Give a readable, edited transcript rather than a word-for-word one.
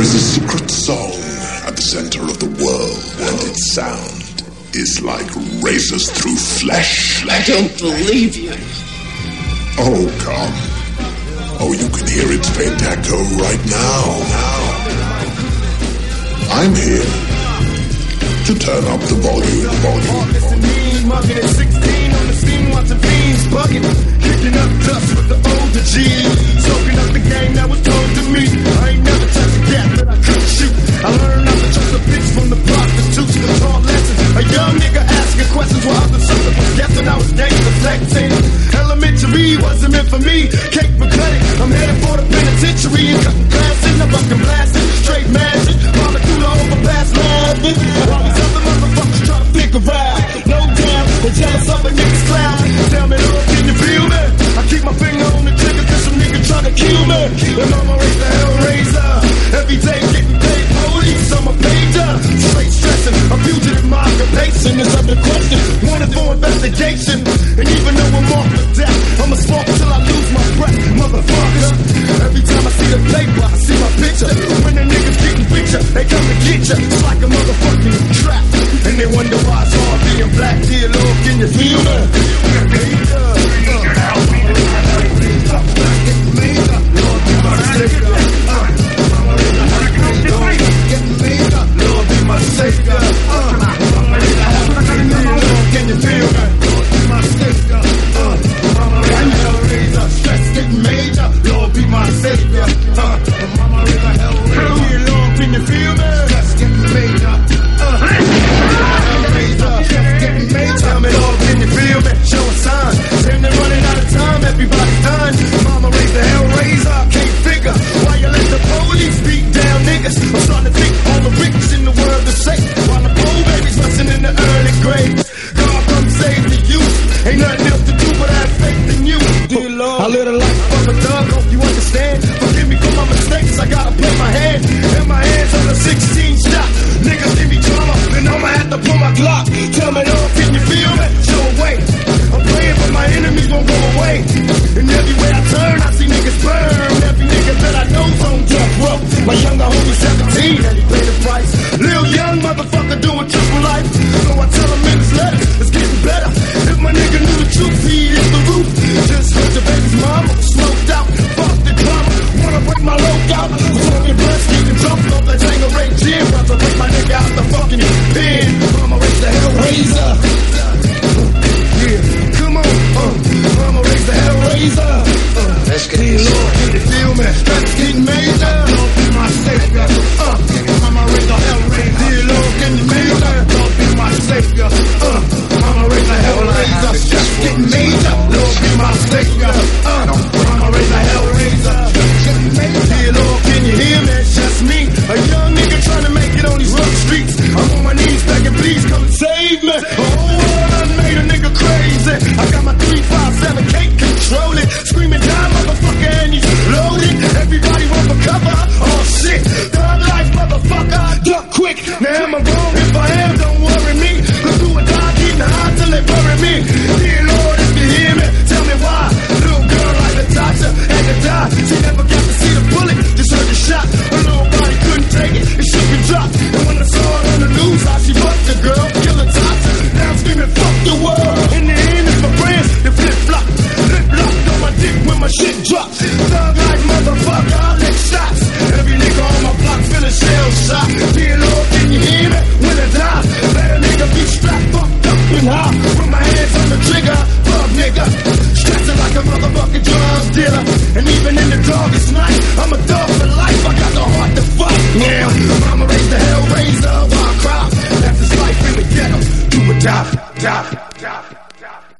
is a secret song at the center of the world, and its sound is like razors through flesh. I don't believe you. Oh, come. Oh, you can hear its faint echo right now. I'm here to turn up the volume. Mugging at 16 on the scene, watching fiends bugging, kicking up dust with the older G's, soaking up the game that was told to me. I ain't never touched a gap that I couldn't shoot. I learned not to trust a bitch from the prostitutes. Taught lessons, a young nigga asking questions while others suckers was guessing. I was gangster flexing. Elementary wasn't meant for me. Cake for credit, I'm headed for the penitentiary and cutting glasses. I'm fucking blasting, straight magic. Mama through the overpass laughing. While these other motherfuckers try to figure out. No doubt, they jealous of a nigga's cloud. Tell me, Lord, can you feel me? I keep my finger on the trigger cause some nigga tryna kill me. And mama raised the hellraiser. Every day getting paid police, I'm a pager. Straight stressing, a fugitive, my occupation is under question. Wanted for investigation. And even though I'm off for death, I'ma smoke till I lose my breath, motherfucker. Every time I see the paper, I see my picture. When the niggas getting richer, they come to get ya. It's like a motherfucking trap. And they wonder why it's hard being black. Dear Lord, can you feel me? Lord, be my savior. Can you feel me? My savior. Stress getting major. Lord, be my savior. Mama is a hellraiser. Lord, can you feel me? Stress getting major. Tell me, Lord, can you feel me? Show a sign. Saying they're running out of time, everybody's dying. Mama raised the hellraiser, I can't figure why you let the police beat down niggas. I'm starting to think all the rich in the world are safe, while the poor babies rusting in the early graves. God come save the youth. Ain't nothing else to do but have faith in you. Dear Lord, I live a life of a thug, hope you understand. Forgive me for my mistakes, I gotta play my hand. And my hands on the 16 shot. Niggas give me drama, and I'ma have to pull my Glock. Tell me, Lord, can you feel me? Show away. I'm praying but my enemies won't go away. And everywhere I turn, I see niggas burn. Every nigga that I know's on death row. My younger homie 17, and he paid the price. Lil young motherfucker doing triple life. So I tell him in his letters, it's getting better. If my nigga knew the truth, he is the roof. Just heard your baby's mama smoked out. Fuck the drama, wanna break my lookout. Smoking blood, getting drunk off that Tangeray gin. About to break my nigga out the fucking pen. Mama raised the hellraiser. Yeah, come on, Mama raised the hellraiser. Let's get this. Lord, can you feel me? Stress getting major. Lord, be my savior. Mama raised the hellraiser. Dear Lord, can you feel me? Lord, be my savior. Mama raised the hellraiser. Stress getting major. Lord, be my savior. Mama raised the hellraiser. Dear Lord, can you hear me? It's just me, a young nigga trying to make it on these rough streets. I'm on my knees begging, please come and save me. The whole world done made a nigga crazy. I got my 357, can't control it. Screaming down, motherfucker, and he's loaded. Everybody run for cover. Oh shit, thug life, motherfucker. Duck quick. Now am I wrong? If I am, don't worry me. Cause do or die, getting high till they bury me. Dear Lord, if you hear me, tell me why. Little girl like Natasha had to die. She never got to see the bullet, just heard the shot. Her little body couldn't take it, it shook and dropped. And when I saw it on the news, how she fucked the girl, killer Tasha. Now I'm screaming, fuck the world. In the end, it's my friends, they flip-flop. Flip-flop on my dick when my shit drops. Thug like motherfucker, I lick shots. Every nigga on my block feeling shell shot. Dear Lord, can you hear me? When I die, let a nigga be strapped, fucked up and high. With my hands on the trigger, fuck nigga. Stressing like a motherfucking drug dealer. And even in the darkest night, I'm a